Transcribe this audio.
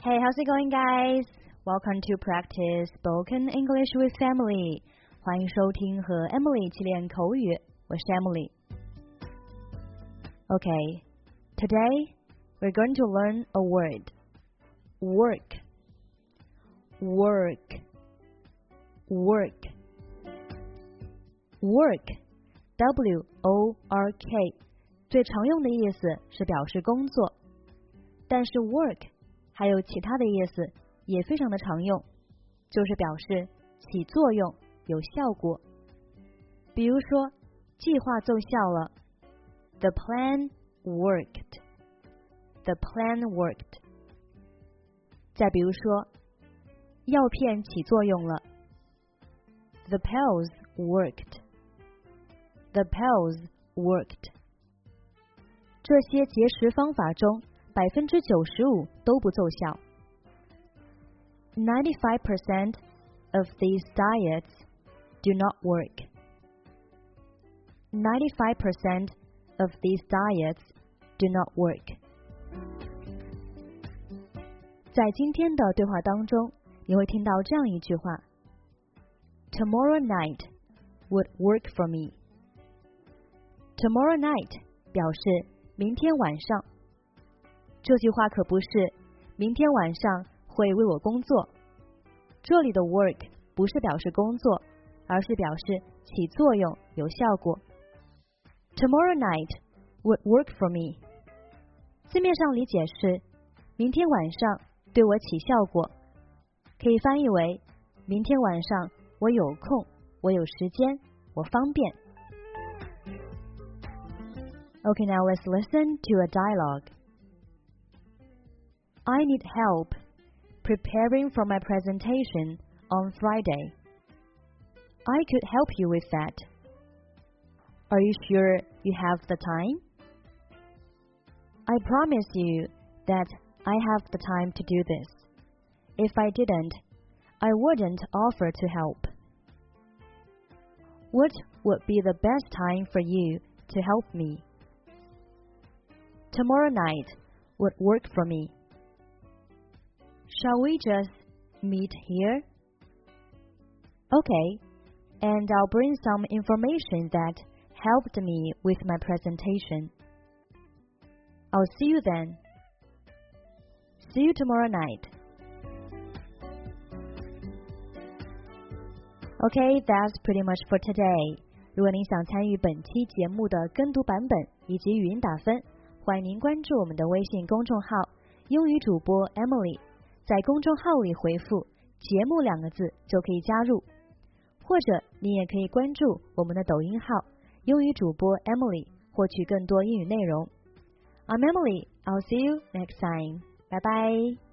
Hey, how's it going, guys? Welcome to practice spoken English with Emily. 欢迎收听和 Emily 一起练口语，我是 Emily. Okay, today we're going to learn a word. Work. Work. Work. Work. W-O-R-K. 最常用的意思是表示工作，但是 work 还有其他的意思也非常的常用，就是表示起作用、有效果。比如说，计划奏效了 ，The plan worked. The plan worked. 再比如说，药片起作用了 ，The pills worked. The pills worked. 这些节食方法中，95%都不奏效。95% of these diets do not work. 95% of these diets do not work. 在今天的对话当中，你会听到这样一句话 ：Tomorrow night would work for me. Tomorrow night 表示明天晚上。这句话可不是明天晚上会为我工作。这里的 work 不是表示工作，而是表示起作用、有效果。Tomorrow night would work for me. 字面上理解是明天晚上对我起效果，可以翻译为明天晚上我有空，我有时间，我方便。Okay, now let's listen to a dialogue. I need help preparing for my presentation on Friday. I could help you with that. Are you sure you have the time? I promise you that I have the time to do this. If I didn't, I wouldn't offer to help. What would be the best time for you to help me? Tomorrow night would work for me. Shall we just meet here? Okay, and I'll bring some information that helped me with my presentation. I'll see you then. See you tomorrow night. Okay, that's pretty much for today. 如果您想参与本期节目的跟读版本以及语音打分，欢迎您关注我们的微信公众号英语主播 Emily， 在公众号里回复节目2个字就可以加入，或者你也可以关注我们的抖音号英语主播 Emily， 获取更多英语内容。I'm Emily, I'll see you next time. Bye bye.